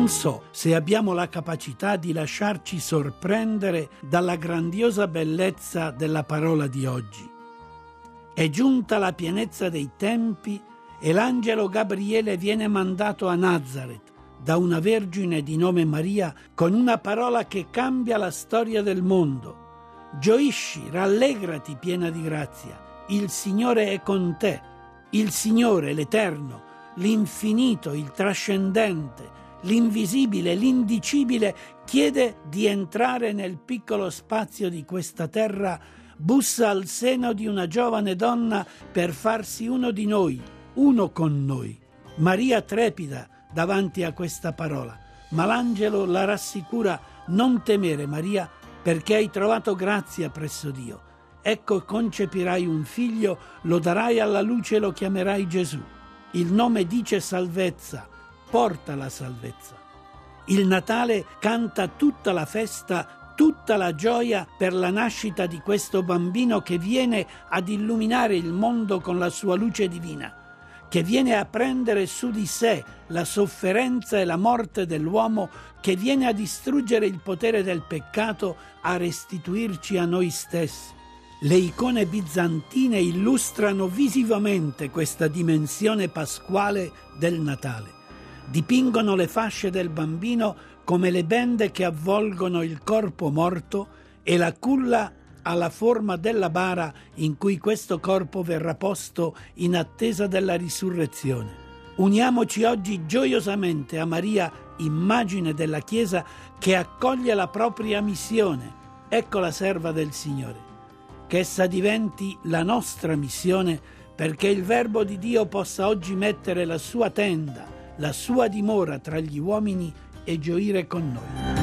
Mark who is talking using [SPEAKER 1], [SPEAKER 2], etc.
[SPEAKER 1] Non so se abbiamo la capacità di lasciarci sorprendere dalla grandiosa bellezza della parola di oggi. È giunta la pienezza dei tempi e l'angelo Gabriele viene mandato a Nazaret da una vergine di nome Maria con una parola che cambia la storia del mondo. Gioisci, rallegrati piena di grazia, il Signore è con te. Il Signore, l'Eterno, l'infinito, il trascendente, l'invisibile, l'indicibile, chiede di entrare nel piccolo spazio di questa terra, bussa al seno di una giovane donna per farsi uno di noi, uno con noi. Maria trepida davanti a questa parola, ma l'angelo la rassicura: non temere, Maria, perché hai trovato grazia presso Dio. Ecco, concepirai un figlio, lo darai alla luce e lo chiamerai Gesù. Il nome dice salvezza, porta la salvezza. Il Natale canta tutta la festa, tutta la gioia per la nascita di questo bambino che viene ad illuminare il mondo con la sua luce divina, che viene a prendere su di sé la sofferenza e la morte dell'uomo, che viene a distruggere il potere del peccato, a restituirci a noi stessi. Le icone bizantine illustrano visivamente questa dimensione pasquale del Natale. Dipingono le fasce del bambino come le bende che avvolgono il corpo morto e la culla ha la forma della bara in cui questo corpo verrà posto in attesa della risurrezione. Uniamoci oggi gioiosamente a Maria, immagine della Chiesa che accoglie la propria missione. Ecco la serva del Signore. Che essa diventi la nostra missione, perché il Verbo di Dio possa oggi mettere la sua tenda, la sua dimora tra gli uomini e gioire con noi.